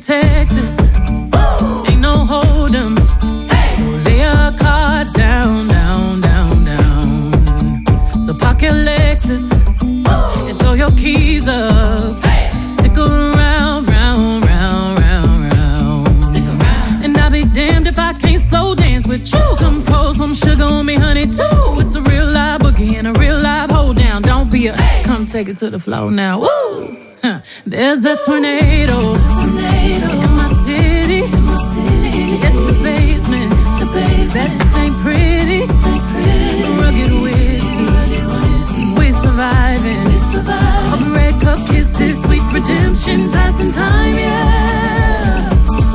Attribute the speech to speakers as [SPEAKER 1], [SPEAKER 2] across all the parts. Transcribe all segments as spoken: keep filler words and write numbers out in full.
[SPEAKER 1] ain't Texas. Woo! Ain't no hold'em. Hey! So lay your cards down, down, down, down. So park your Lexus Woo! And throw your keys up. Hey! Stick around, round, round, round, round. Stick around. And I'll be damned if I can't slow dance with you. Come pour some sugar on me, honey, too. It's a real live boogie and a real live hold down. Don't be a hey! Come take it to the floor now. Woo! Huh. There's a tornado, There's a tornado in my city. In my city. It's the basement. The basement. That ain't pretty. Ain't pretty. Rugged whiskey. Rugged whiskey. We're surviving. We survive. Of red cup kisses, sweet redemption, passing time, yeah.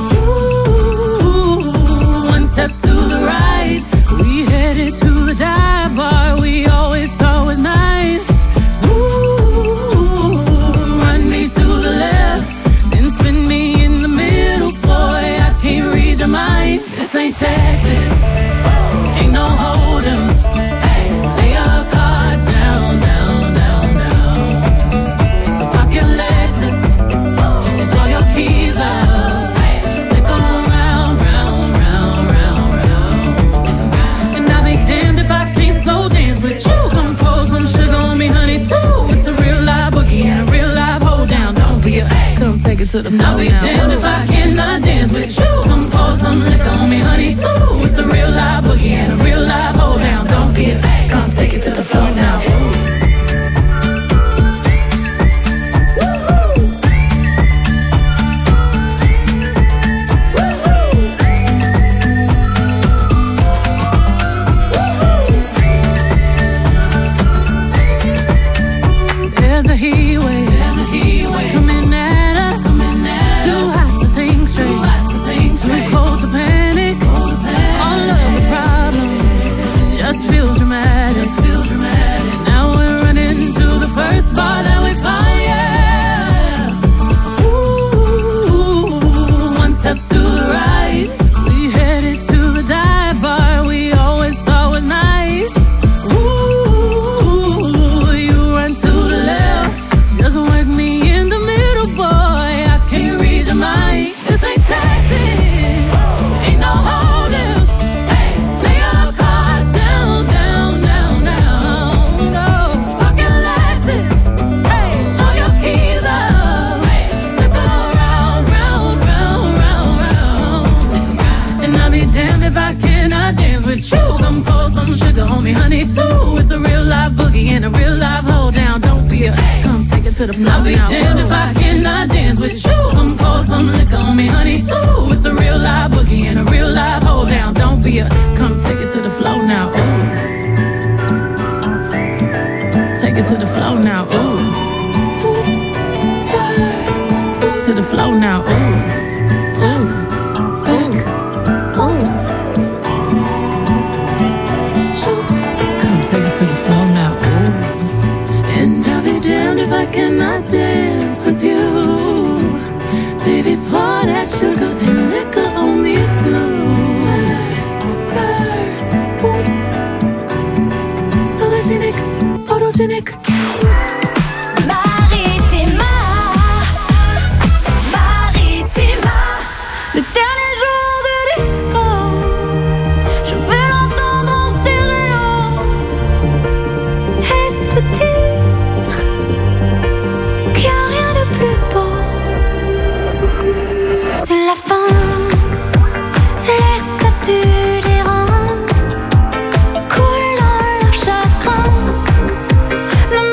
[SPEAKER 1] Ooh, one step to the right, we headed to the dive bar we always thought was nice. To the left, then spin me in the middle, boy, I can't read your mind. This ain't Texas, ain't no hold'em. Hey, lay your cards down, down, down, down. So park your Lexus and throw your keys up. Hey, stick around, round, round, round, round. And I'll be damned if I can't slow dance with you. Come pour some sugar on me, honey, too. It's a real live boogie and a real live hold down. Don't be a come take it to the floor. I'll be now. Damned if I cannot dance with you. Come pour some liquor on me, honey, too. It's a real live boogie and a real live hold down. Don't be a come take it to the floor now. There's a heat wave. There's a heat wave coming at us. Coming at Too us. Hot to think straight. Too hot to think straight. Too cold to panic. Cold to panic. All of the problems just feel dramatic. Just feel dramatic. Now we're running to the first bar that we find. Yeah. Ooh, one step to the right, we headed to the dive bar we always thought was nice. Ooh, you run to the left. Just work me in the middle, boy, I can't read your mind. This ain't Texas, ain't no hold'em. Hey, lay your cards down, down, down, down. No, park your Lexus, hey, throw your keys up. Hey, stick around, round, round, round, round. Stick around. And I'll be damned if I cannot dance with you. Come pour some sugar on me, honey, too. It's a real live boogie and a real live hold down. Don't be a come take it to the floor. I'll be now. Damned if I cannot dance with you. Come pour some liquor on me, honey, too. It's a real live boogie and a real live hold down. Don't be a come take it to the floor now. Ooh. Take it to the floor now. Ooh. Oops, spurs. Oops. To the floor now. Ooh. Top, back, oops. Shoot. Come take it to the floor now. Ooh. And I'll be damned if I cannot dance with you. Baby, pour that sugar and liquor on me too. Spurs, boots, sologenic, photogenic.
[SPEAKER 2] Maritima, Maritima. Le dernier jour de disco, je veux l'entendre en stéréo et te dire qu'il n'y a rien de plus beau. C'est la fin, les statues d'Iran coulent dans leur chagrin. La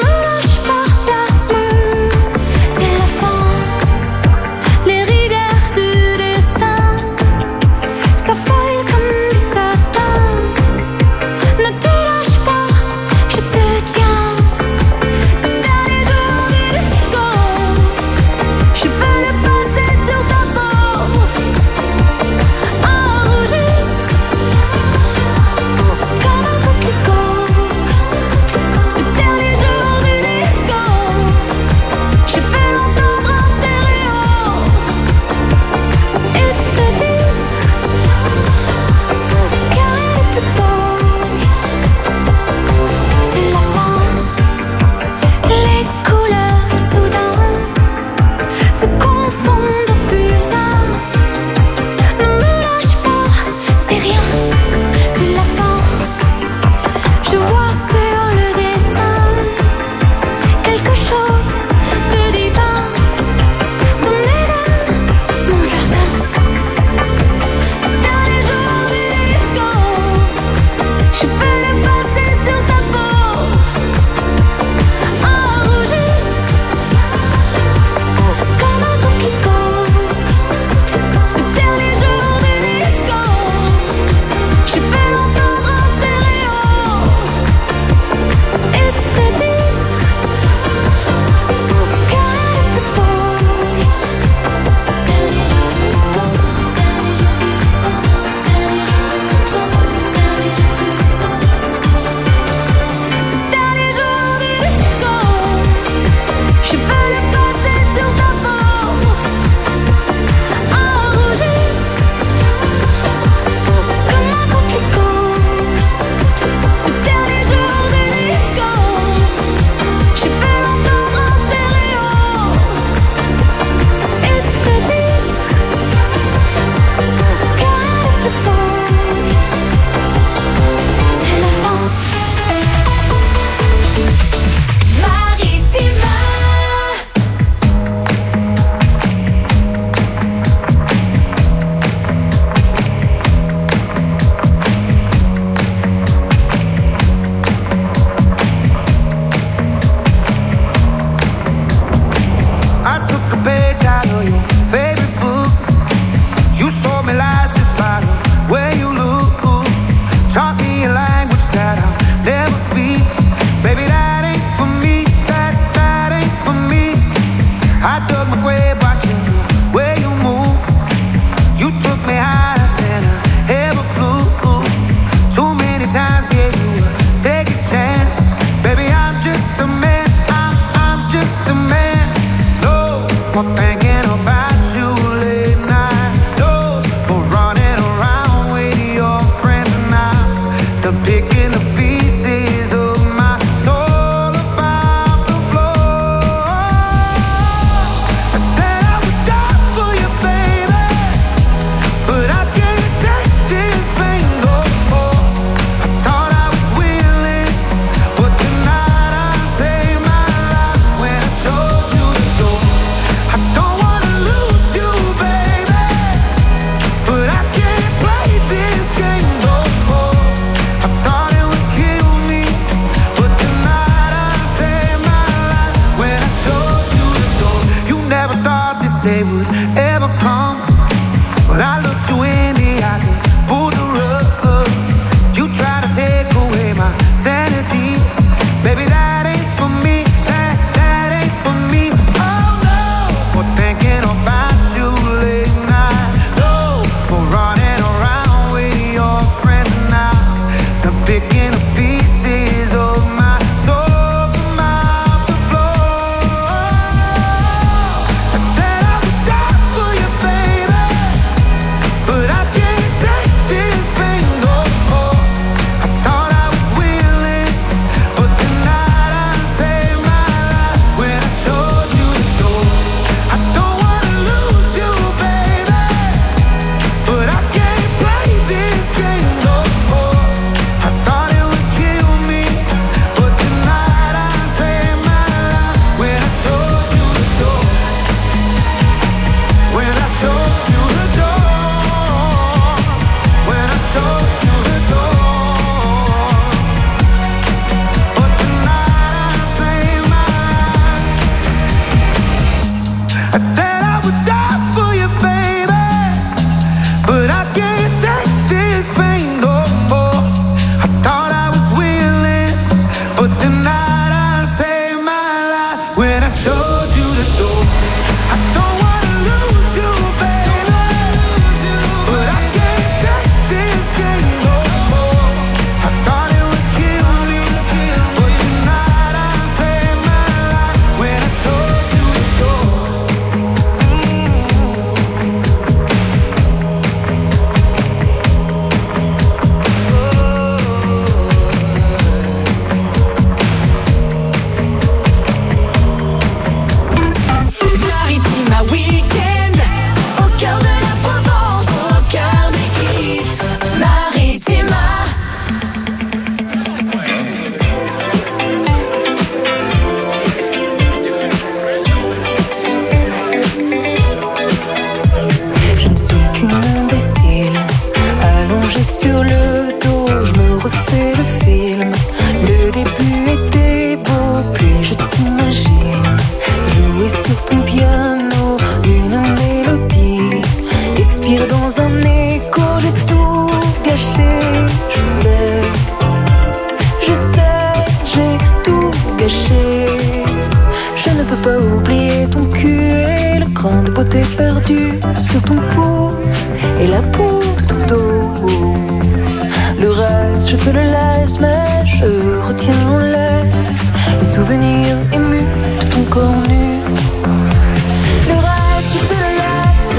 [SPEAKER 2] gâché. Je sais, je sais, j'ai tout gâché. Je ne peux pas oublier ton cul et le cran de beauté perdu sur ton pouce et la peau de ton dos. Le reste, je te le laisse, mais je retiens en laisse le souvenir ému de ton corps nu. Le reste, je te le laisse.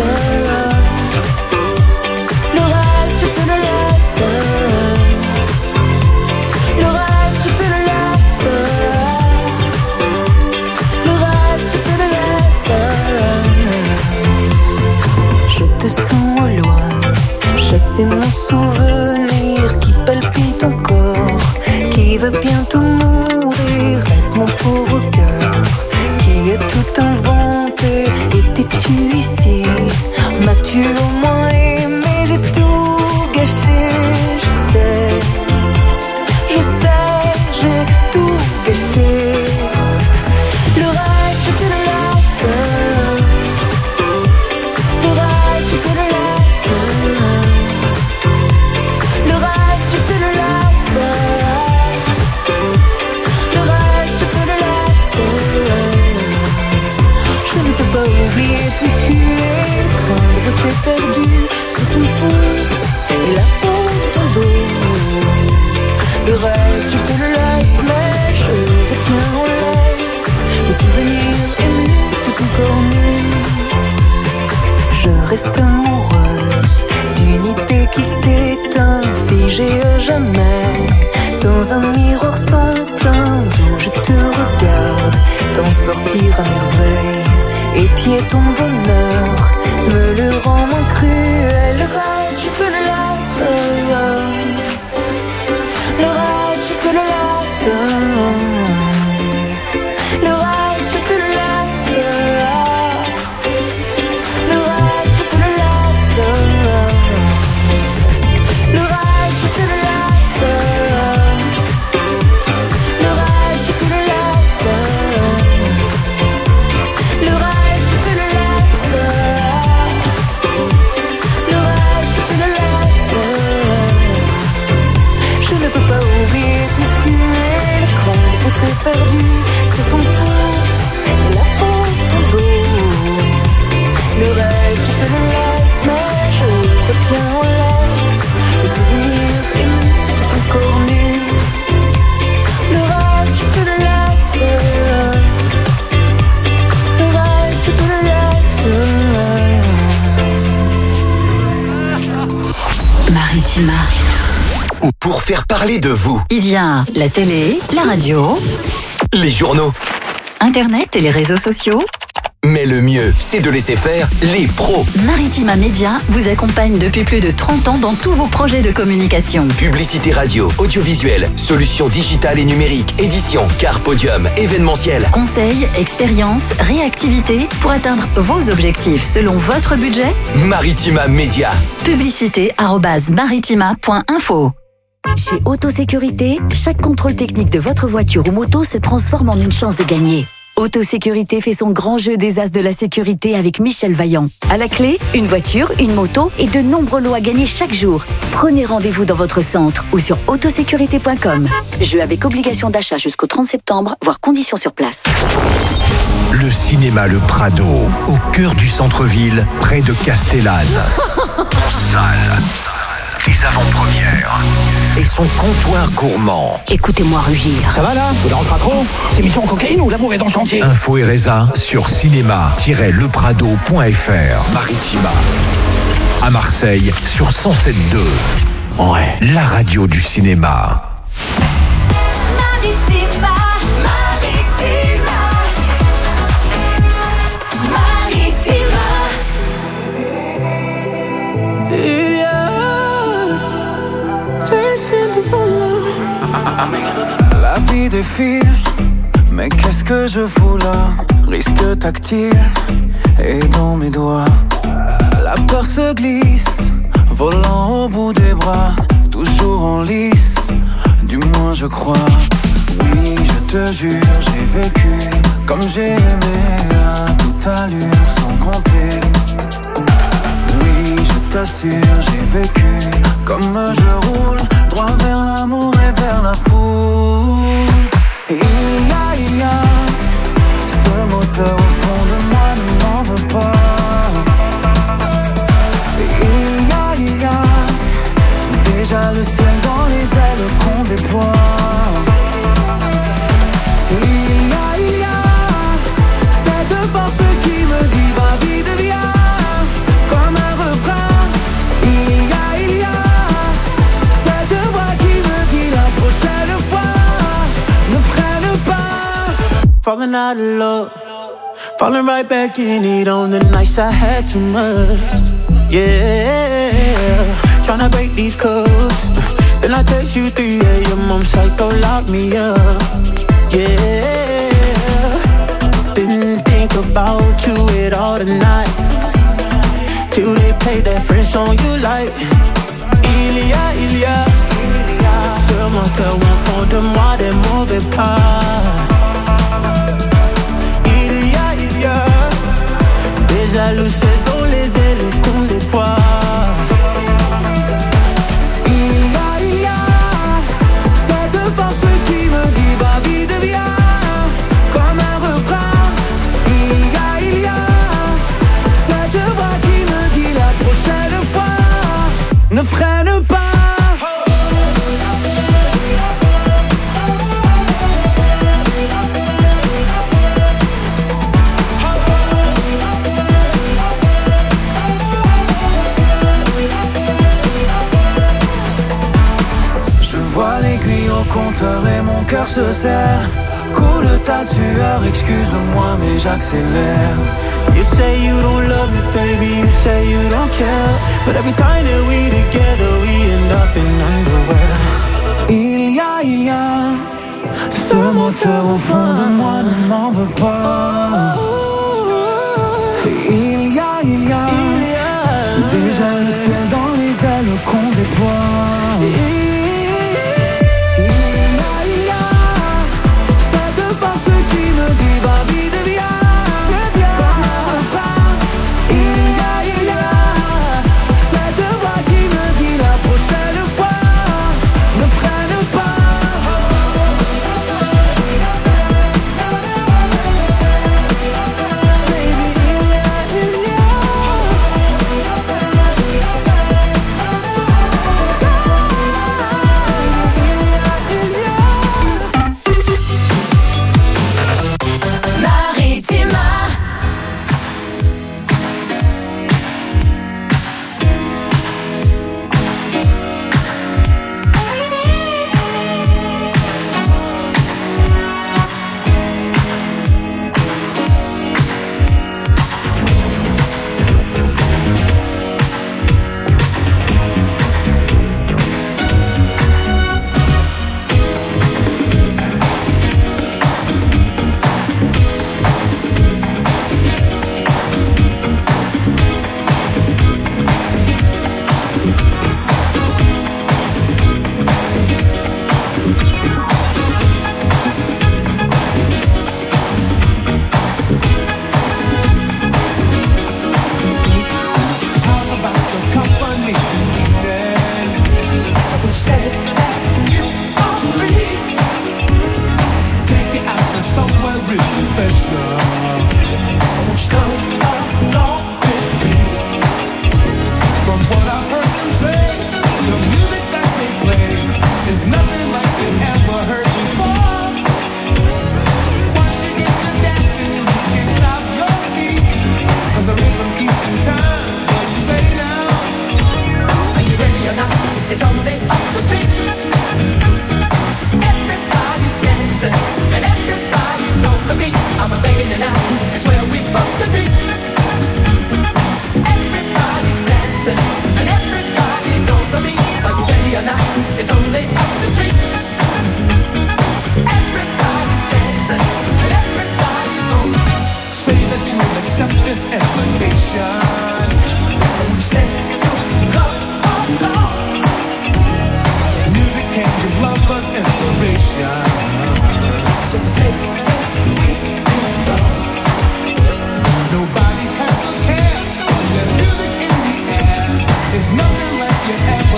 [SPEAKER 2] Le reste, je te le laisse. Le reste, je te le laisse. Le reste, je te le laisse. Je te sens au loin, chasser mon souvenir qui palpite encore, qui va bientôt mourir. Reste mon pauvre cœur qui a tout inventé. Étais-tu ici? M'as-tu au moins aimé? J'ai tout gâché. Je sais, je sais, j'ai tout gâché. Le reste, je te le laisse. Le reste, je te le laisse. Le reste, je te le laisse. Le reste, je te le laisse. Je ne peux pas oublier ton cul et le cran de beauté perdu sur ton pouce et la peau de ton dos. Le reste, je te le laisse, mais je retiens en laisse le souvenir ému de ton corps nu. Je reste amoureuse d'une idée qui s'éteint, figée à jamais dans un miroir sans teint, d'où je te regarde t'en sortir à merveille. Épier ton bonheur me le rend moins cruel. Le reste, je te le laisse. Le reste, je te le laisse. Le reste, je te le laisse. Le reste, je te le laisse. Le reste, je te le laisse. Le reste, je te le laisse. Le reste, je te le laisse. Le reste, je te le laisse. Je ne peux pas oublier ton cul et le cran de beauté perdu sur ton pouce et la peau de ton dos. Le reste, je te le laisse, mais je retiens en laisse le souvenir ému de ton corps nu. Le reste, je te le laisse. Le reste, je te le laisse.
[SPEAKER 3] Maritima.
[SPEAKER 4] Ou pour faire parler de vous.
[SPEAKER 3] Il y a la télé, la radio,
[SPEAKER 4] les journaux,
[SPEAKER 3] Internet et les réseaux sociaux.
[SPEAKER 4] Mais le mieux, c'est de laisser faire les pros.
[SPEAKER 3] Maritima Média vous accompagne depuis plus de trente ans dans tous vos projets de communication.
[SPEAKER 4] Publicité radio, audiovisuelle, solutions digitales et numériques, édition, car podium, événementiel.
[SPEAKER 3] Conseils, expérience, réactivité pour atteindre vos objectifs selon votre budget.
[SPEAKER 4] Maritima Média.
[SPEAKER 3] Publicité arobase maritima point info.
[SPEAKER 5] Chez Autosécurité, chaque contrôle technique de votre voiture ou moto se transforme en une chance de gagner. Autosécurité fait son grand jeu des as de la sécurité avec Michel Vaillant. À la clé, une voiture, une moto et de nombreux lots à gagner chaque jour. Prenez rendez-vous dans votre centre ou sur autosécurité point com. Jeu avec obligation d'achat jusqu'au trente septembre, voire conditions sur place.
[SPEAKER 6] Le cinéma Le Prado, au cœur du centre-ville, près de Castellane. En salle, les avant-premières et son comptoir gourmand.
[SPEAKER 5] Écoutez-moi rugir.
[SPEAKER 7] Ça va là? Vous dérange pas trop? C'est mission cocaïne ou l'amour est en chantier?
[SPEAKER 6] Info et résa sur cinéma tiret le prado point f r. Maritima. À Marseille sur cent sept virgule deux. Ouais, la radio du cinéma.
[SPEAKER 2] Maritima, Maritima, Maritima.
[SPEAKER 8] Il y a la vie défile, mais qu'est-ce que je fous là? Risque tactile et dans mes doigts. La peur se glisse, volant au bout des bras, toujours en lice, du moins je crois. Oui, je te jure, j'ai vécu comme j'ai aimé à toute allure sans compter. Oui, je t'assure, j'ai vécu comme je roule, droit vers l'amour et vers la foule. Et il y a, il y a ce moteur au fond de moi ne m'en veut pas. Et il y a, il y a déjà le ciel dans les ailes qu'on déploie. Et il y a, il y a cette force qui me dit va vite viens, comme un refrain. Il y a, il y a cette voix qui me dit la prochaine fois ne freine pas.
[SPEAKER 9] Falling out of love, falling right back in it on the nights I had too much. Yeah, tryna break these codes. Then I text you three a.m. I'm psycho, lock me up. Yeah, didn't think about you at all tonight, till they played that French song you like. Il y a, il y a ce moteur au fond de moi des mauvais pas. Il y a, il y a déjà le ciel dans les ailes qu'on déploie. Il y a, il y a cette force qui me dit va vite viens, comme un refrain. Il y a, il y a cette voix qui me dit la prochaine fois ne freine pas.
[SPEAKER 8] Au compteur et mon cœur se serre. Coule ta sueur, excuse-moi mais j'accélère.
[SPEAKER 9] You say you don't love me, baby, you say you don't care, but every time that we together, we end up in underwear.
[SPEAKER 8] Il y a, il y a ce moteur au fond de moi ne m'en veut pas. Il y a, il y a, il y a déjà le ciel dans les ailes qu'on déploie.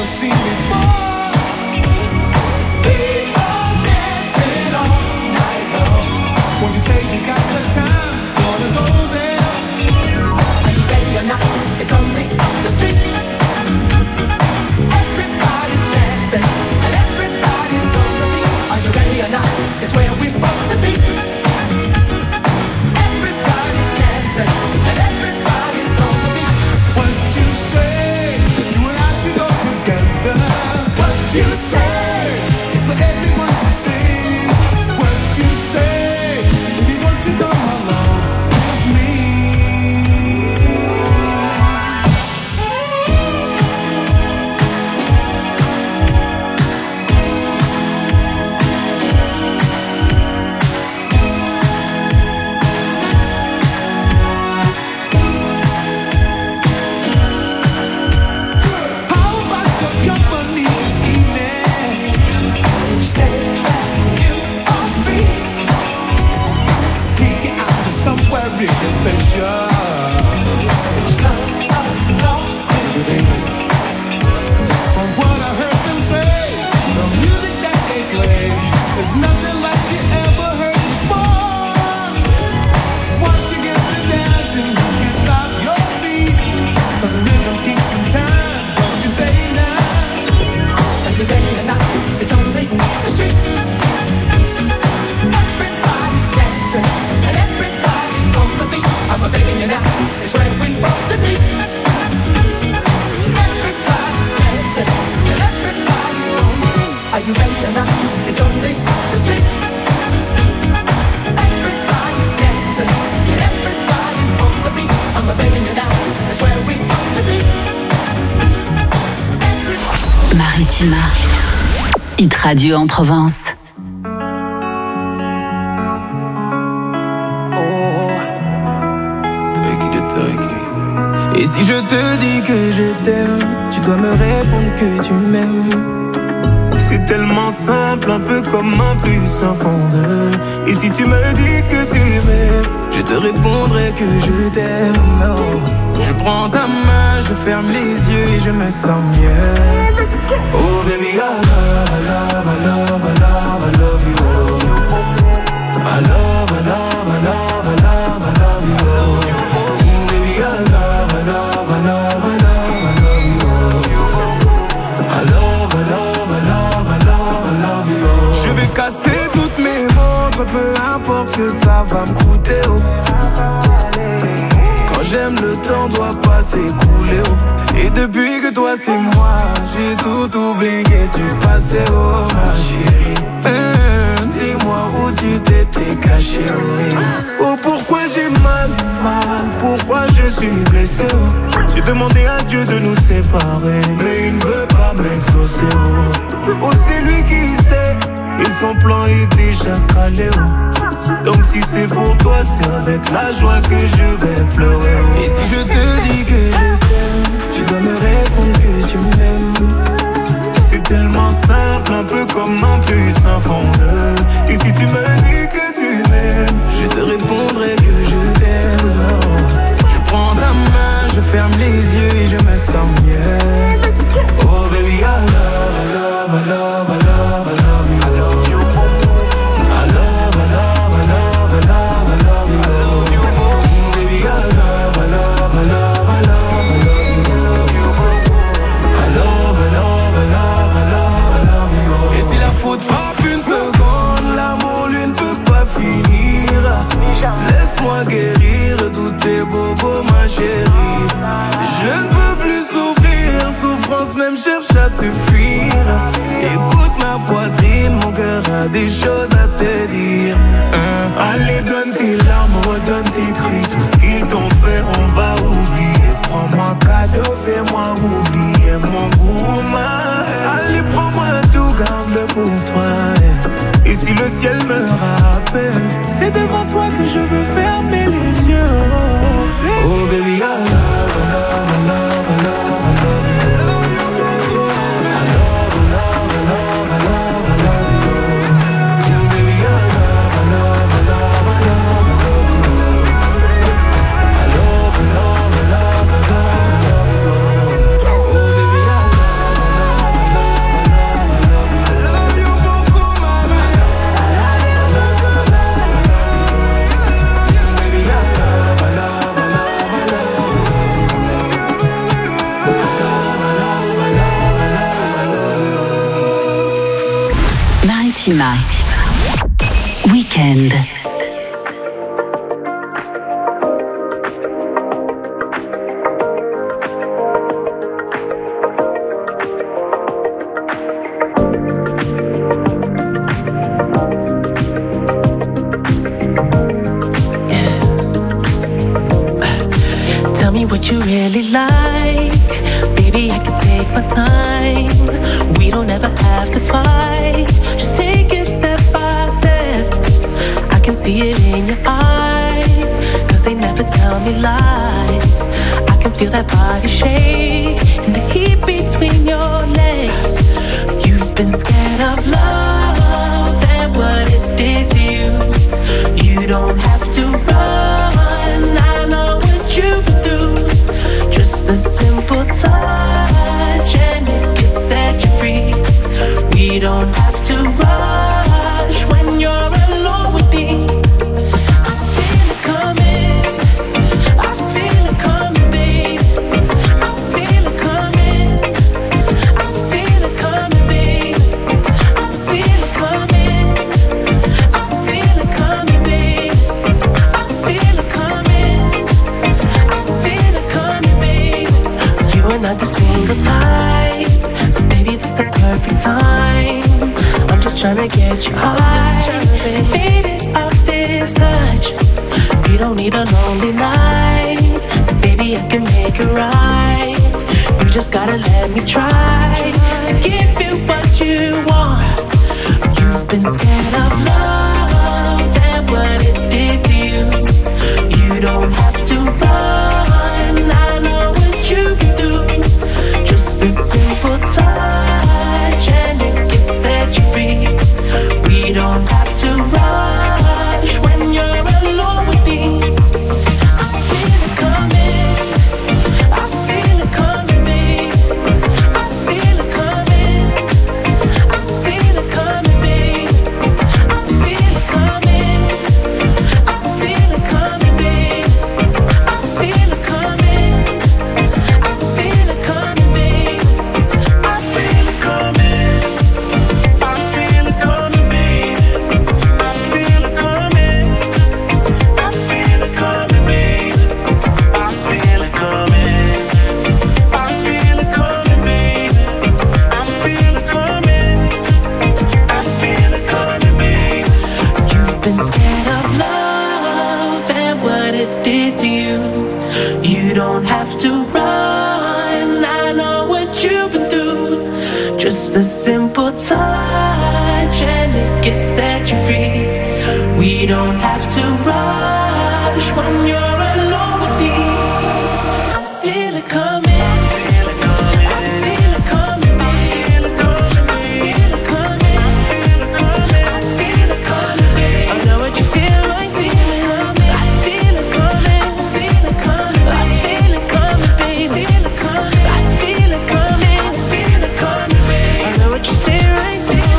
[SPEAKER 10] Maritima, Hit Radio en Provence.
[SPEAKER 8] Et si je te dis que je t'aime, tu dois me répondre que tu m'aimes. C'est tellement simple, un peu comme un plus un fond de. Et si tu me dis que tu m'aimes, je te répondrai que je t'aime. Oh. Je prends ta main, je ferme les yeux et je me sens mieux. Oh baby, I love, I love, I love, I love, I love you. Oh. I love, I love, I love, I love, I love you. Oh. Mm, baby, I love, I love, I love, I love, I love you. Oh. I love, I love, I love, I love, I love you. Oh. Je vais casser toutes mes montres, peu importe ce que ça va me coûter. Oh. Quand j'aime, le temps doit pas s'écouler. Oh. Et depuis que toi c'est moi, j'ai tout oublié du passé. Oh ma chérie, mmh, dis-moi où tu t'étais caché. Oui. Oh pourquoi j'ai mal, mal, pourquoi je suis blessé. Oh. J'ai demandé à Dieu de nous séparer, mais il ne veut pas m'exaucer. Oh, oh c'est lui qui sait, et son plan est déjà calé. Oh. Donc si c'est pour toi, c'est avec la joie que je vais pleurer. Oh. Et si je te dis que je t'aime, tu dois me répondre que tu m'aimes. C'est tellement simple, un peu comme un plus un fond de. Et si tu me dis que tu m'aimes, je te répondrai que je t'aime. Oh. Je prends ta main, je ferme les yeux et je me sens mieux. Oh baby, I love, I love, I love, I love, I love you. I love you. I love, I love, I love, I love, I love you. I love you. Mm, baby, I love, I love, I love, I love. Et si la faute frappe une seconde, l'amour lui ne peut pas finir. Laisse-moi guérir tous tes bobos ma chérie. Je ne peux plus souffrir, souffrance même cherche à te fuir. Écoute ma poitrine, mon cœur a des choses à te dire. hein. Allez donne tes larmes, redonne tes cris. Tout ce qu'ils t'ont fait on va oublier. Prends-moi cadeau, fais-moi oublier mon goût. Allez prends-moi tout, garde-le pour toi. Et si le ciel me rappelle, c'est devant toi que je veux fermer les yeux. Oh baby, I love, I love, I love, I love, I love you. I love, I love, I love, I love, I love you. Baby, I love, I love, I love, I love, I love you. I love, I love, I love, I love, I love you. Oh baby, I love, I love.
[SPEAKER 10] Maritima. Week-end.
[SPEAKER 9] Tell me what you really like. Baby, I can take my time. We don't ever have to fight. Just take it step by step. I can see it in your eyes, cause they never tell me lies. I can feel that body shake and the heat between your legs. You've been scared of love and what it did to you. You don't have to run, I know what you've been through. Just a simple touch and it can set you free. We don't have to rush when you're alone with me. I feel it coming, I feel it coming, babe. I feel it coming, I feel it coming, babe. I feel it coming, I feel it coming, babe. I feel it coming, I feel it coming, babe. You are not the single type, so baby this the perfect time. I'm just tryna get you high, faded off this touch. You don't need a lonely night, so baby I can make it right. You just gotta let me try to give you what you want. You've been scared of love and what it did to you. You don't have to run, I know what you've been through. Just a simple touch and it can set you free. We don't have to rush when you're alone with me. I feel it coming, I feel it coming, babe. I feel it coming, I feel it coming, babe. I feel it coming, I feel it coming, babe. I feel it coming, I feel it coming, babe. I feel it coming, I feel it coming, babe. I feel it coming, I feel it coming, babe. I feel it coming, I feel it coming, babe. I feel it coming, I feel it coming, babe. You've been scared of love and what it did to you. You don't have to run, I know what you've been through. Just a simple touch and it can set you free. We don't have to rush when you're alone with me. I feel it coming, I feel it coming, babe. I feel it coming, I feel it coming, babe. I know what you feel like, feel it coming. I feel it coming, I feel it coming, I feel it coming, babe. I feel it coming, I feel it coming, babe. I know what you feel right, feel it.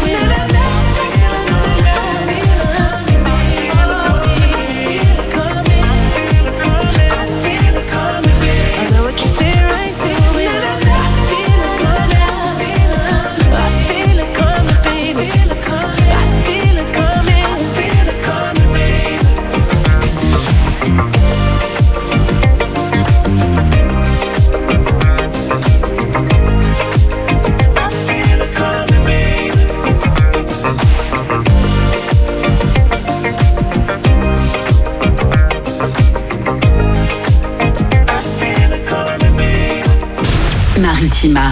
[SPEAKER 10] Maritima.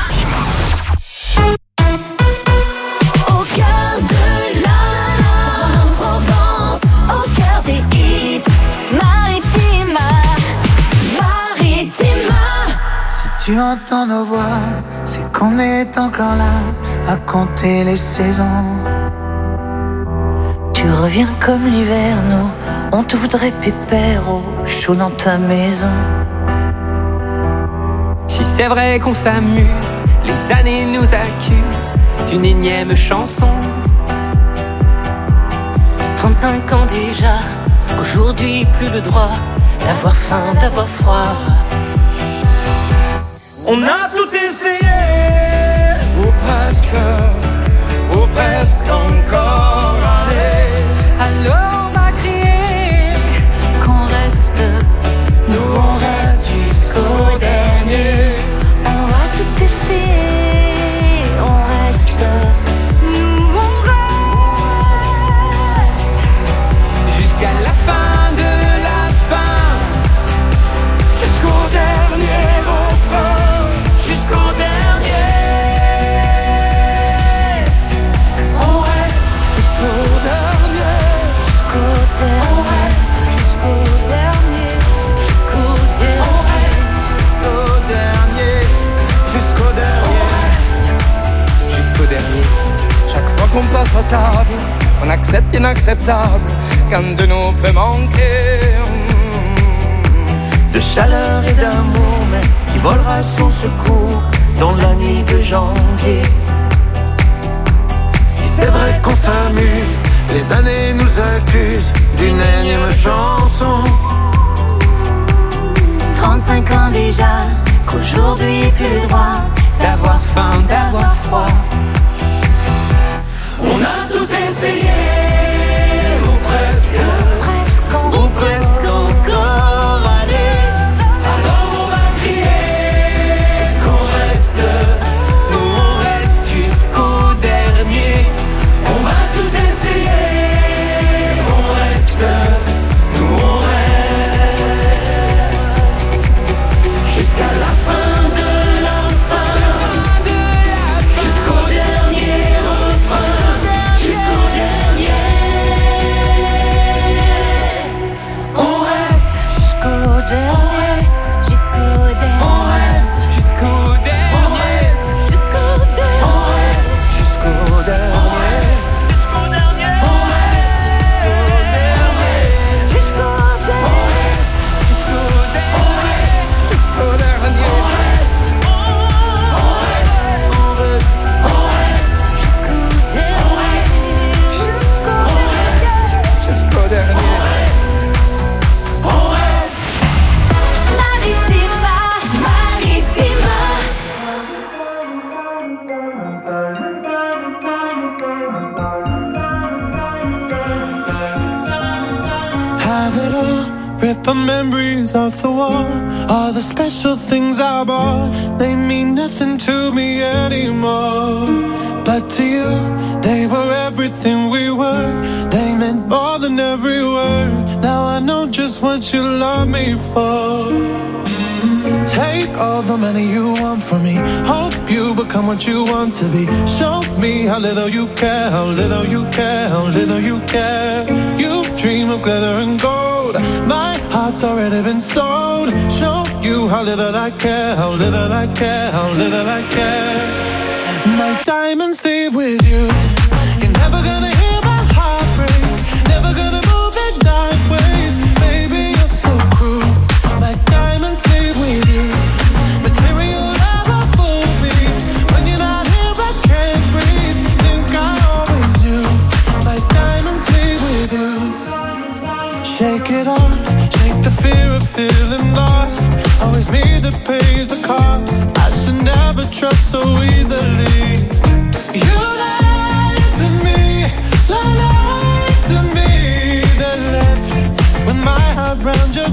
[SPEAKER 2] Au cœur de la Provence, au cœur des hits, Maritima, Maritima.
[SPEAKER 11] Si tu entends nos voix, c'est qu'on est encore là à compter les saisons. Tu reviens comme l'hiver, nous, on te voudrait pépère au chaud dans ta maison.
[SPEAKER 12] Si c'est vrai qu'on s'amuse, les années nous accusent d'une énième chanson.
[SPEAKER 2] trente-cinq ans déjà, qu'aujourd'hui plus le droit d'avoir faim, d'avoir froid.
[SPEAKER 13] On a tout essayé, ou presque, ou presque encore. qu'on passe à table, qu'on accepte l'inacceptable, qu'un de nous peut manquer.
[SPEAKER 14] De chaleur et d'amour, mais qui volera sans secours dans la nuit de janvier. Si c'est vrai qu'on s'amuse, les années nous accusent d'une énième chanson.
[SPEAKER 2] Trente-cinq ans déjà, qu'aujourd'hui plus le droit d'avoir faim, d'avoir froid.
[SPEAKER 14] On a tout essayé, ou presque, presque ou presque encore. Allez, alors on va crier qu'on reste, nous on reste jusqu'au dernier. On va tout essayer, on reste, nous on reste jusqu'à la fin de la fin, jusqu'au dernier refrain, jusqu'au dernier. On reste jusqu'au dernier, jusqu'au dernier, on reste jusqu'au dernier, on reste jusqu'au dernier, on reste jusqu'au dernier, jusqu'au dernier, on reste jusqu'au dernier, on reste jusqu'au dernier, on reste jusqu'au dernier, on reste, on reste, on reste, on reste jusqu'au dernier, on reste jusqu'au
[SPEAKER 13] Jusqu'au dernier.
[SPEAKER 14] on reste.
[SPEAKER 2] Maritima, Maritima.
[SPEAKER 8] Have it all, rip our memories off the wall. All the special things I bought, they mean nothing to me anymore. But to you, they were everything we were. They meant more than every word. Now I know just what you love me for. Mm. Take all the money you want from me. Hope you become what you want to be. Show me how little you care, how little you care, how little you care. You dream of glitter and gold. My heart's already been sold. Show you how little I care, how little I care, how little I care. My diamonds leave with you. You're never gonna hear my heart break. Never gonna move in dark ways. Baby, you're so cruel. My diamonds leave with you. Material never fooled me. When you're not here, I can't breathe. Think I always knew. My diamonds leave with you. Shake it off, shake the fear of feeling lost. Always me that pays the cost. I should never trust so easily. You lied to me, lied to me. Then left with my heart round your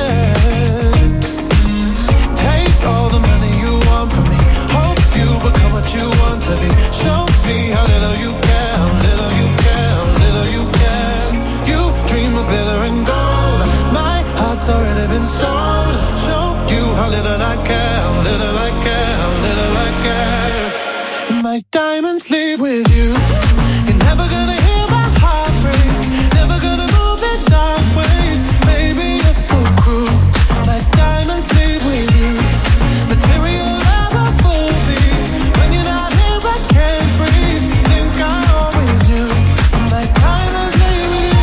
[SPEAKER 8] chest. Mm. Take all the money you want from me. Hope you become what you want to be. Show me how little you care, how little you care, how little you care. You dream of glitter and gold. My heart's already been sold. Show you how little I care, how little I care, how little I care. My diamonds leave with you. You're never gonna hear my heart break. Never gonna move in dark ways. Baby, you're so cruel. My diamonds leave with you. Material never fooled me. When you're not here, I can't breathe. Think I always knew. My diamonds leave with you.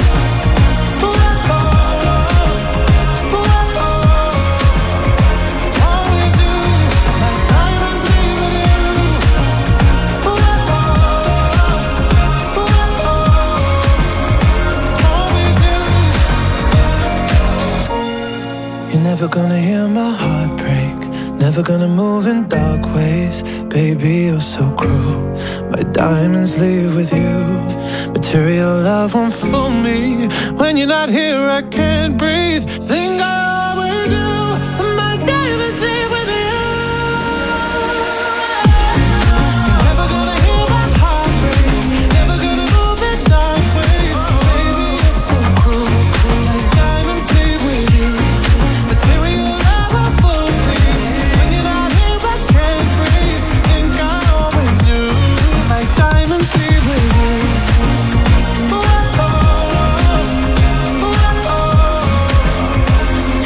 [SPEAKER 8] Ooh, oh, ooh, oh, always knew. My diamonds leave with you. Ooh, oh, ooh, oh, always knew. You're never gonna hear my heart break. Never gonna move in dark ways. Baby, you're so cruel. My diamonds leave with you. Material love won't fool me. When you're not here, I can't breathe. Think I always do. My diamonds leave with you. You're never gonna hear my heart break. Never gonna move in dark ways. Baby, you're so cruel. My diamonds leave with you. Material love won't fool me. When you're not here, I can't breathe. Think I always knew. My diamonds leave with you. Ooh, oh, ooh, oh,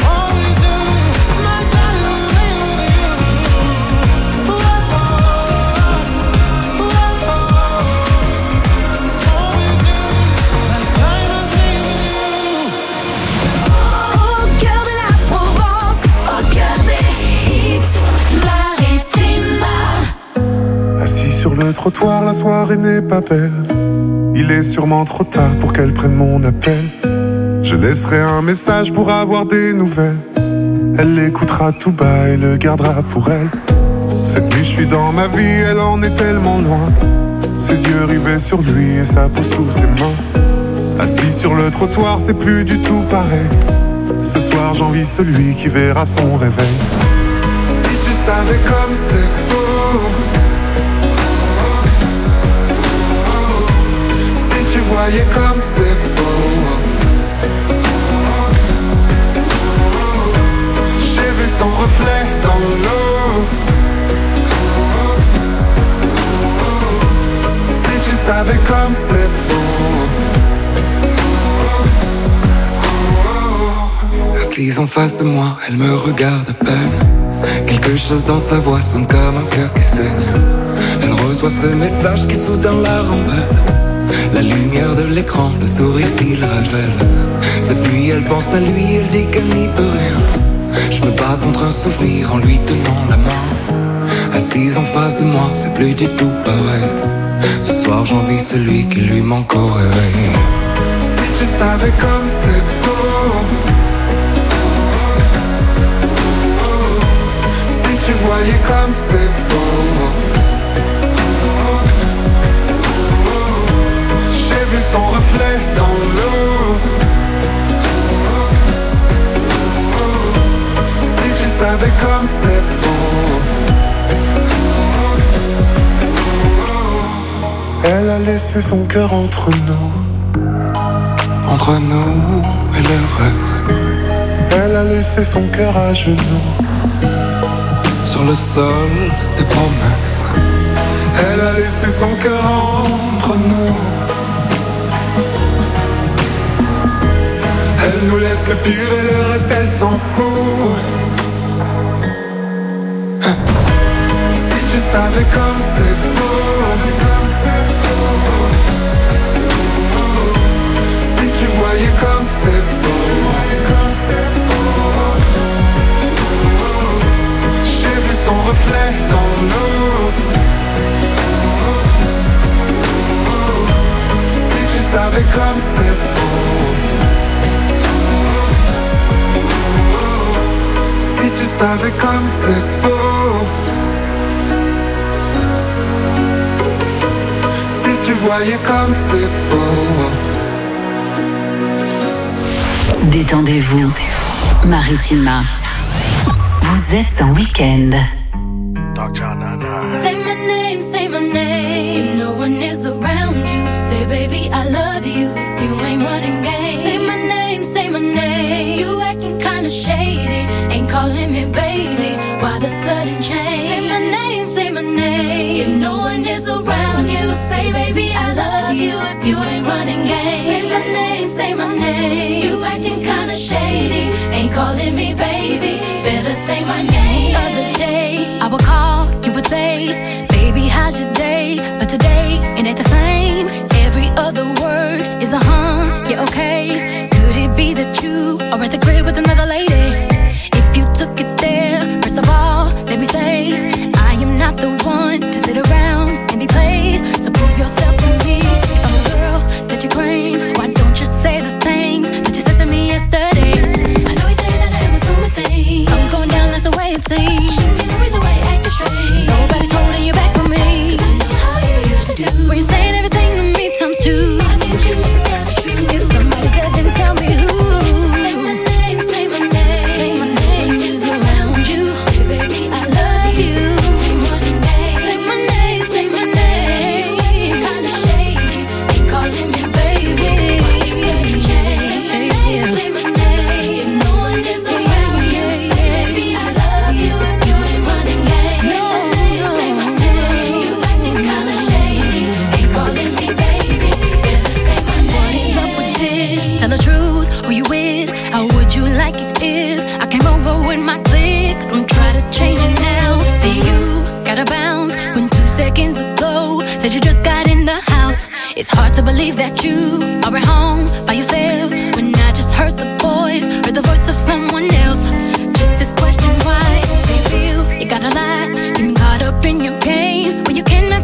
[SPEAKER 15] Assis sur le trottoir, la soirée n'est pas belle. Il est sûrement trop tard pour qu'elle prenne mon appel. Je laisserai un message pour avoir des nouvelles. Elle l'écoutera tout bas et le gardera pour elle. Cette nuit je suis dans ma vie, elle en est tellement loin. Ses yeux rivés sur lui et sa peau sous ses mains. Assis sur le trottoir, c'est plus du tout pareil. Ce soir j'envie celui qui verra son réveil. Si tu savais comme c'est beau, si tu voyais comme c'est beau. J'ai vu son reflet dans l'eau. Si tu savais comme c'est beau.
[SPEAKER 16] Assise en face de moi, elle me regarde à peine. Quelque chose dans sa voix sonne comme un cœur qui saigne. Elle reçoit ce message qui soudain la rend belle. La lumière de l'écran, le sourire qu'il révèle. Cette nuit elle pense à lui, elle dit qu'elle n'y peut rien. Je me bats contre un souvenir en lui tenant la main. Assise en face de moi, c'est plus du tout pareil. Ce soir j'envie celui qui lui manque au réveil.
[SPEAKER 15] Si tu savais comme c'est beau, si tu voyais comme c'est beau. J'ai vu son reflet dans l'eau. Si tu savais comme c'est beau. Elle a laissé son cœur entre nous.
[SPEAKER 16] Entre nous et le reste.
[SPEAKER 15] Elle a laissé son cœur à genoux.
[SPEAKER 16] Sur le sol des promesses.
[SPEAKER 15] Elle a laissé son cœur entre nous. Elle nous laisse le pire et le reste elle s'en fout. Si tu savais comme c'est beau. Si tu voyais comme c'est beau. J'ai vu son reflet dans l'eau. Si tu savais comme c'est beau. Si tu savais comme c'est beau. Si tu voyais comme c'est beau.
[SPEAKER 10] Détendez-vous, Maritima. Vous êtes en week-end.
[SPEAKER 14] Say my name, say my name. No one is around you. Say baby I love you. You ain't running game. Say my name, say my name. You acting kinda shady. Ain't calling me baby. Why the sudden change? Say my name, say my name. If no one is around you, say baby I love you. If you ain't running game. Say my name, say my name. You acting kinda shady. Ain't calling me baby. Better say my name. The other day I would call, you would say, baby how's your day? But today it ain't the same. Every other word is a huh, yeah okay. Could it be that you are at the crib with another lady? If you took it there, first of all, let me say, I am not the one to sit around and be played. So prove yourself to me. I'm a girl that you claim. Why don't you say the things that you said to me yesterday? I know you say that I was doing my thing. Something's going down, that's the way it seems. Shouldn't be no reason why you're acting strange. Nobody's holding you back from me. 'Cause I know how you usually do. When you're saying everything to me times two. I need you to tell the truth. If somebody's dead, then tell me who. Say my name, say my name. Say my name is around you. Say baby I love you. Say my name, say my name. You acting kinda shady. Ain't calling me baby. Say my name, say my name. If no one is around you, say baby I love you. If you ain't running game. Say my name, you acting kinda shady. Ain't calling me baby. Better say my name. What's up with this? Tell the truth, who you with? How would you like it if I came over with my clique? Don't try to change it now. Say you gotta bounce when two seconds ago said you just got in the house. It's hard to believe that you are at home by yourself when I just heard the voice, heard the voice of someone else. Just this question, why do you feel you gotta lie? Getting caught up in your game when you cannot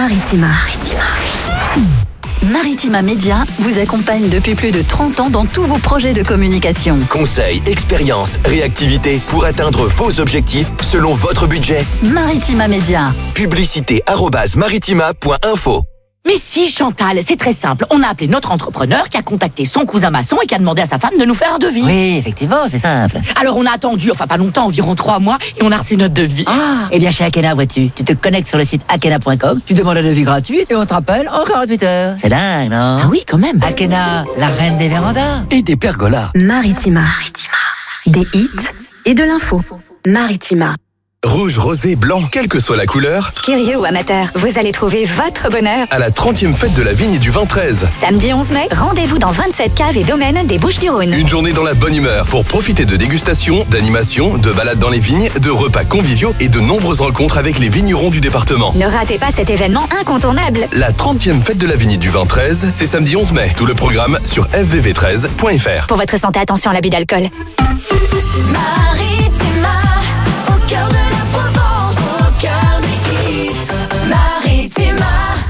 [SPEAKER 3] Maritima. Maritima. Maritima Média vous accompagne depuis plus de trente ans dans tous vos projets de communication.
[SPEAKER 4] Conseils, expériences, réactivité pour atteindre vos objectifs selon votre budget.
[SPEAKER 3] Maritima Média.
[SPEAKER 4] Publicité arobase maritima point info.
[SPEAKER 17] Mais si, Chantal, c'est très simple. On a appelé notre entrepreneur qui a contacté son cousin maçon et qui a demandé à sa femme de nous faire un devis.
[SPEAKER 18] Oui, effectivement, c'est simple.
[SPEAKER 17] Alors on a attendu, enfin pas longtemps, environ trois mois, et on a reçu notre devis.
[SPEAKER 18] Ah, eh bien chez Akena, vois-tu, tu te connectes sur le site akena point com, tu demandes un devis gratuit et on te rappelle en quarante-huit heures. C'est dingue, non?
[SPEAKER 17] Ah oui, quand même.
[SPEAKER 18] Akena, la reine des vérandas.
[SPEAKER 6] Et des pergolas.
[SPEAKER 3] Maritima. Maritima. Des hits et de l'info. Maritima.
[SPEAKER 4] Rouge, rosé, blanc, quelle que soit la couleur.
[SPEAKER 19] Curieux ou amateur, vous allez trouver votre bonheur
[SPEAKER 4] À la trentième fête de la vigne et du vin treize.
[SPEAKER 19] Samedi onze mai, rendez-vous dans vingt-sept caves et domaines des Bouches-du-Rhône.
[SPEAKER 4] Une journée dans la bonne humeur pour profiter de dégustations, d'animations, de balades dans les vignes, de repas conviviaux et de nombreuses rencontres avec les vignerons du département.
[SPEAKER 19] Ne ratez pas cet événement incontournable.
[SPEAKER 4] La trentième fête de la vigne et du vin treize, c'est samedi onze mai. Tout le programme sur f v v treize point f r.
[SPEAKER 19] Pour votre santé, attention à l'abus d'alcool.
[SPEAKER 14] Maritima, au cœur de la Provence, au cœur des hits. Maritima.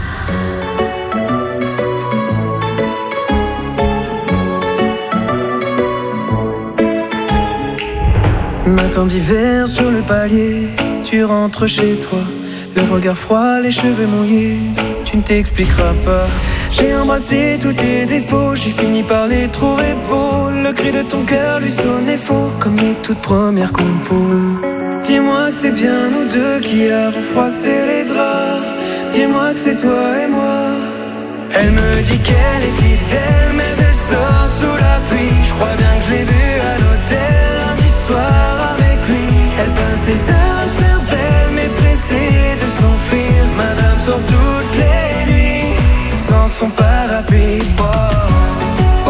[SPEAKER 8] Matin d'hiver sur le palier, tu rentres chez toi, le regard froid, les cheveux mouillés, tu ne t'expliqueras pas. J'ai embrassé tous tes défauts, j'ai fini par les trouver beaux. Le cri de ton cœur lui sonnait faux, comme les toutes premières compos. Dis-moi que c'est bien nous deux qui avons froissé les draps. Dis-moi que c'est toi et moi. Elle me dit qu'elle est fidèle, mais elle sort sous la pluie. Je crois bien que je l'ai vue à l'hôtel lundi soir avec lui. Elle passe des heures à se faire belle, mais pressée de s'enfuir. Madame sort toutes les nuits sans son parapluie. Oh, oh, oh,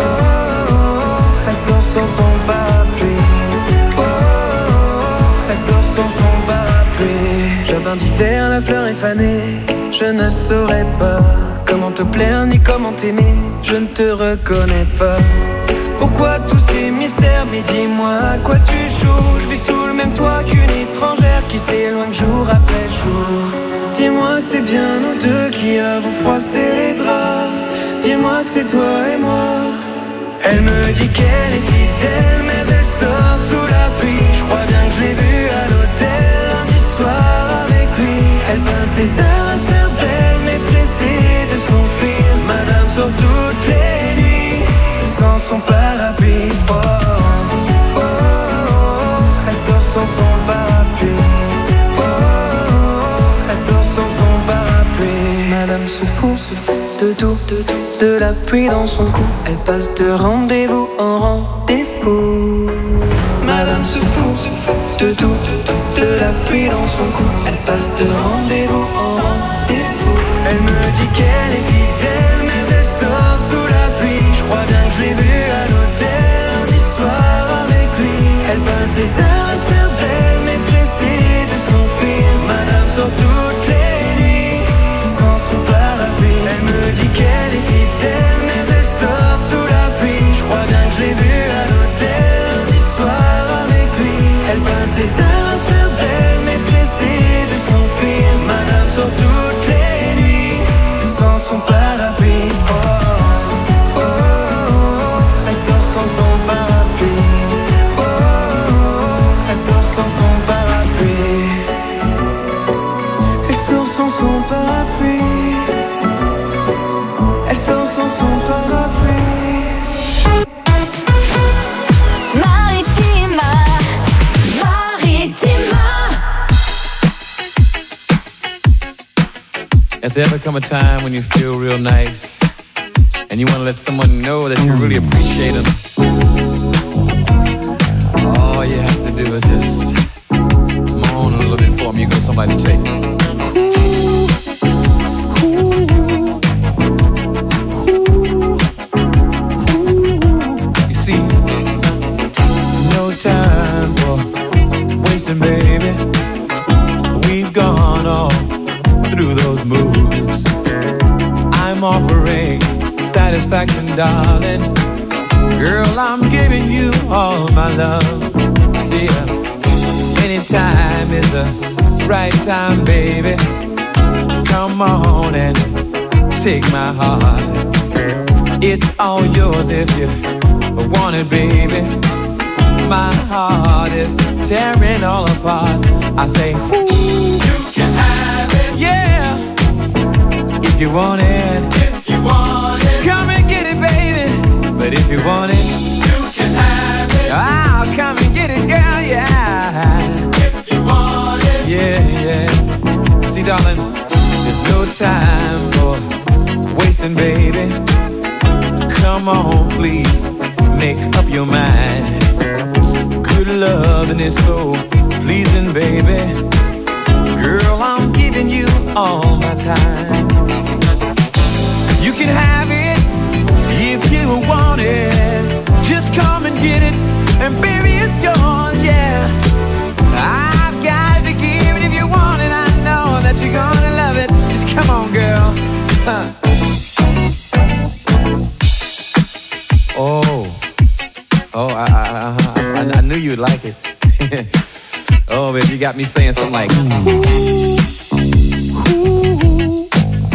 [SPEAKER 8] oh. Elle sort sans son parapluie. Oh, oh, oh. Elle sort sans son parapluie. Jardin d'hiver, la fleur est fanée. Je ne saurais pas comment te plaire ni comment t'aimer. Je ne te reconnais pas. Pourquoi tous ces mystères? Mais dis-moi à quoi tu joues. Je vis sous le même toit qu'une étrangère qui s'éloigne jour après jour. Dis-moi que c'est bien nous deux qui avons froissé les draps. Dis-moi que c'est toi et moi. Elle me dit qu'elle est fidèle, mais elle sort sous la pluie. Je crois bien que je l'ai vue à l'hôtel lundi soir avec lui. Elle passe des heures à se faire belle, mais pressée de s'enfuir. Madame sort toutes les nuits sans son parapluie. Oh, oh, oh, oh. Elle sort sans son parapluie. Oh, oh, oh. Elle sort sans son parapluie. Madame se fout, se fout de tout, de tout, de la pluie dans son cou. Elle passe de rendez-vous en rendez-vous. Madame se fout, se fout de tout, de tout, de la pluie dans son cou. Elle passe de rendez-vous en rendez-vous. Elle me dit qu'elle est fidèle, mais elle sort sous la pluie. Je crois bien que je l'ai vue à l'hôtel lundi soir avec lui. Elle passe des heures à se faire belle, mais pressée de s'enfuir. Madame sort toutes les nuits sans son parapluie. Elle me dit qu'elle est fidèle, mais elle sort sous la pluie. Je crois bien que je l'ai vue à l'hôtel lundi soir avec lui. Elle passe des heures à se faire belle, mais pressée de s'enfuir. Madame sort toutes les nuits sans son parapluie. Oh, oh, oh, oh. Elle sort sans son parapluie. Oh, oh, oh. Elle sort sans son parapluie. Elle sort sans son parapluie. Elle sort sans son parapluie.
[SPEAKER 14] Maritima, Maritima.
[SPEAKER 20] If there ever come a time when you feel real nice and you want to let someone know that you really appreciate them, all you have to do is just moan a little bit for them. You go somebody say, ooh, ooh, ooh, ooh. You see, no time for wasting, baby. We've gone all through those moods. I'm offering satisfaction, darling. Girl, I'm giving you all my love. See, uh, anytime is the right time, baby. Come on and take my heart. It's all yours if you want it, baby. My heart is tearing all apart. I say, ooh, you can have it. Yeah, if you want it. If you want it. Come and get it, baby. But if you want it, you can have it. I'll come and get it, girl, yeah. If you want it. Yeah, yeah. See, darling, there's no time for wasting, baby. Come on, please, make up your mind. Good loving is so pleasing, baby. Girl, I'm giving you all my time. You can have it if you want it. Just come and get it, and baby, it's yours, yeah. I've got to give it if you want it. I know that you're gonna love it. Just come on, girl. Huh. Oh, oh, I, I, I, I knew you would like it. Oh, baby, you got me saying something like, ooh, ooh.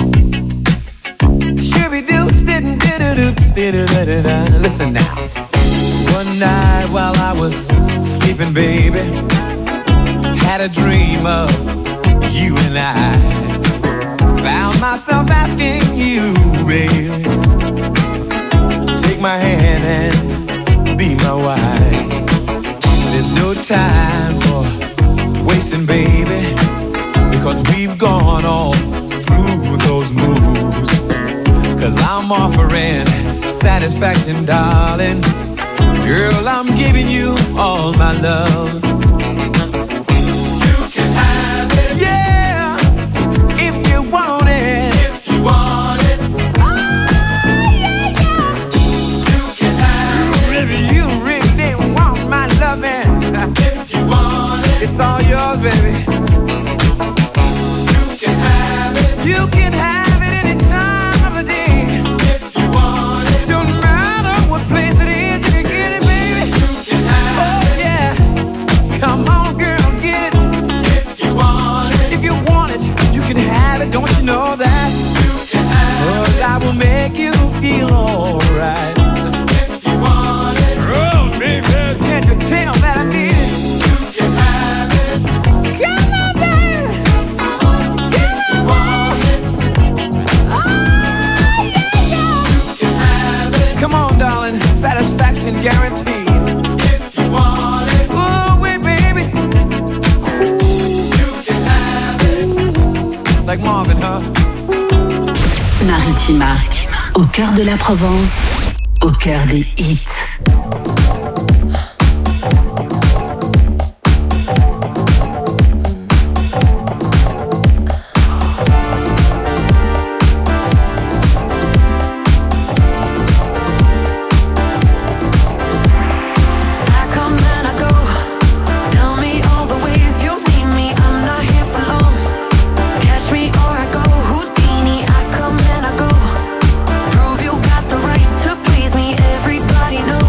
[SPEAKER 20] Shooby-doo, stidin', didda-doo, listen now. One night while I was sleeping, baby, had a dream of you and I. Found myself asking you, baby, take my hand and be my wife. There's no time for wasting, baby, because we've gone all through those moves. Cause I'm offering satisfaction, darling. Girl, I'm giving you all my love. You can have it. Yeah, if you want it. If you want it. Oh, yeah, yeah. You can have it. If you really want my loving. If you want it. It's all yours, baby. You can have it. You can have it any time of the day. If you want it. Don't matter what place it is, you can get it, baby. You can have it. Oh, yeah. Come on, girl, get it. If you want it. If you want it, you can have it. Don't you know that? You can have it. 'Cause I will make you feel alright. If you want it. Oh, baby. Can't you tell that I need it? You can have it. Come on, baby. If you want it. Oh, yeah, yeah. You can have it. Come on, darling. Satisfaction guaranteed. If you want it. Oh, wait, baby. You can have it. Like Marvin, huh?
[SPEAKER 10] Maritima, au cœur de la Provence, au cœur des hits.
[SPEAKER 2] Everybody knows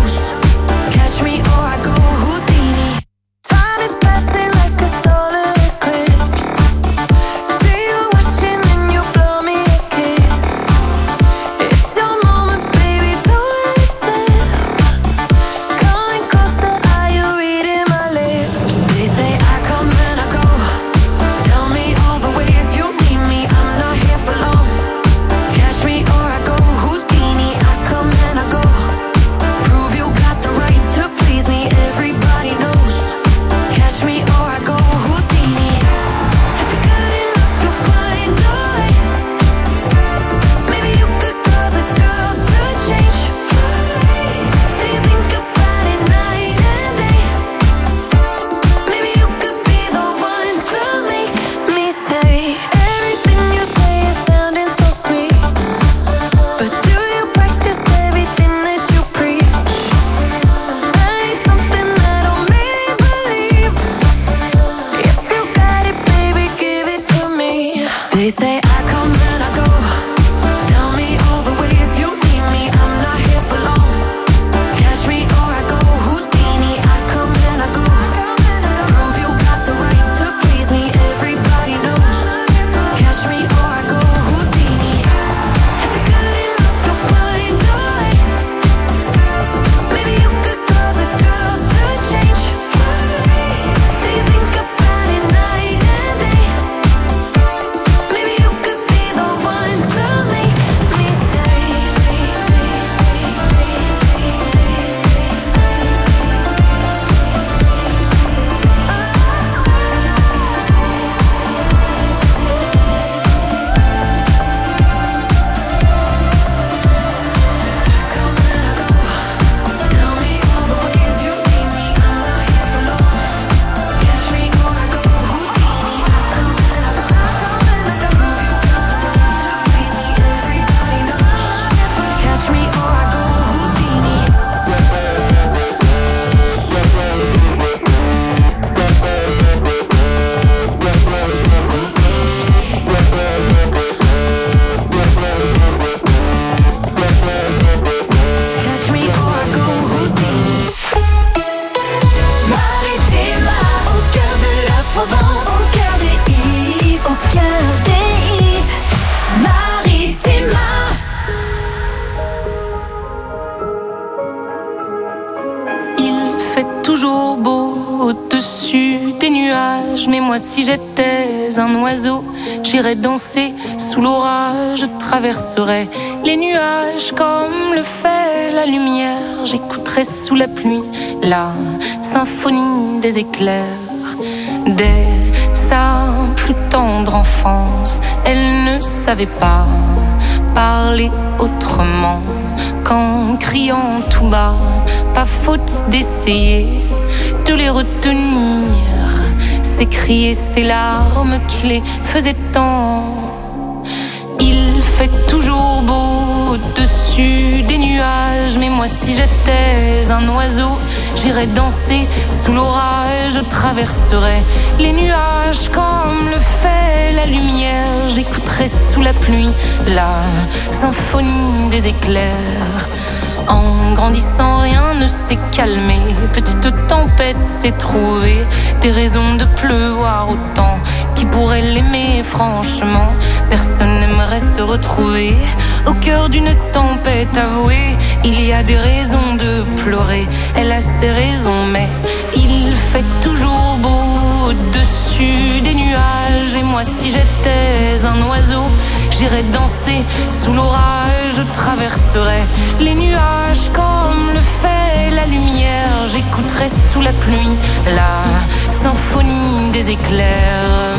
[SPEAKER 1] fait toujours beau au-dessus des nuages, mais moi si j'étais un oiseau, j'irais danser sous l'orage, je traverserais les nuages comme le fait la lumière, j'écouterais sous la pluie la symphonie des éclairs. Dès sa plus tendre enfance, elle ne savait pas parler autrement qu'en criant tout bas. Pas faute d'essayer de les retenir, ces cris et ces larmes qui les faisaient tant. Il fait toujours beau au-dessus des nuages, mais moi si j'étais un oiseau, j'irais danser sous l'orage, je traverserais les nuages comme le fait la lumière, j'écouterais sous la pluie la symphonie des éclairs. En grandissant, rien ne s'est calmé. Petite tempête s'est trouvée des raisons de pleuvoir autant. Qui pourrait l'aimer, franchement? Personne n'aimerait se retrouver au cœur d'une tempête avouée. Il y a des raisons de pleurer, elle a ses raisons, mais il fait toujours beau au-dessus des nuages. Et moi si j'étais un oiseau, j'irais danser sous l'orage, je traverserais les nuages comme le fait la lumière, j'écouterais sous la pluie la symphonie des éclairs.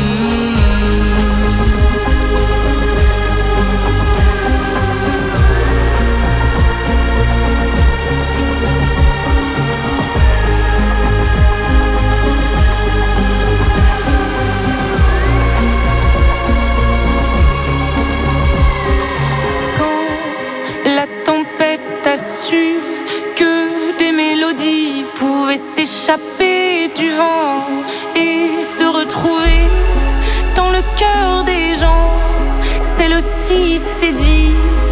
[SPEAKER 1] T'as su que des mélodies pouvaient s'échapper du vent et se retrouver dans le cœur des gens. Celle-ci s'est dit,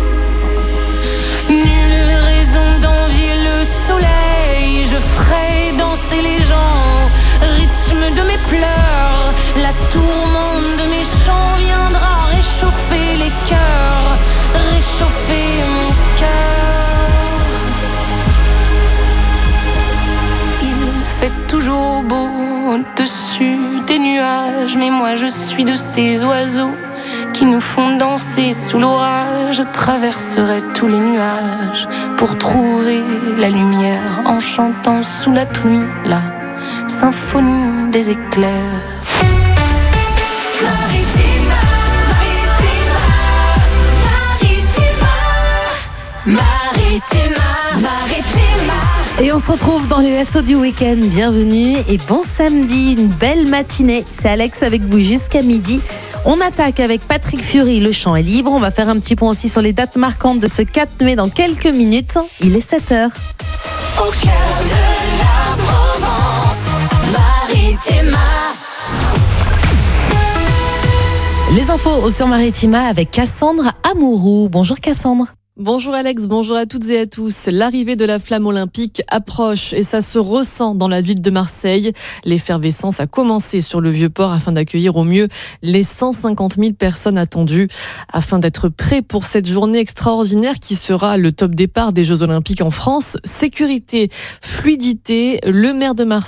[SPEAKER 1] nulle raison d'envier le soleil, je ferai danser les gens, rythme de mes pleurs, la tourmente de mes chants viendra réchauffer les cœurs, réchauffer mon cœur. Fait toujours beau au-dessus des nuages, mais moi je suis de ces oiseaux qui nous font danser sous l'orage. Je traverserai tous les nuages pour trouver la lumière en chantant sous la pluie la symphonie des éclairs.
[SPEAKER 14] Maritima, Maritima, Maritima, Maritima.
[SPEAKER 2] Et on se retrouve dans les leftos du week-end. Bienvenue et bon samedi, une belle matinée. C'est Alex avec vous jusqu'à midi. On attaque avec Patrick Fury, le champ est libre. On va faire un petit point aussi sur les dates marquantes de ce quatre mai dans quelques minutes. Il est sept heures.
[SPEAKER 14] Au cœur de la Provence, Maritima.
[SPEAKER 2] Les infos sur Maritima avec Cassandre Amourou. Bonjour Cassandre.
[SPEAKER 21] Bonjour Alex, bonjour à toutes et à tous. L'arrivée de la flamme olympique approche et ça se ressent dans la ville de Marseille. L'effervescence a commencé sur le Vieux-Port afin d'accueillir au mieux les cent cinquante mille personnes attendues. Afin d'être prêt pour cette journée extraordinaire qui sera le top départ des Jeux Olympiques en France, sécurité, fluidité, le maire de Marseille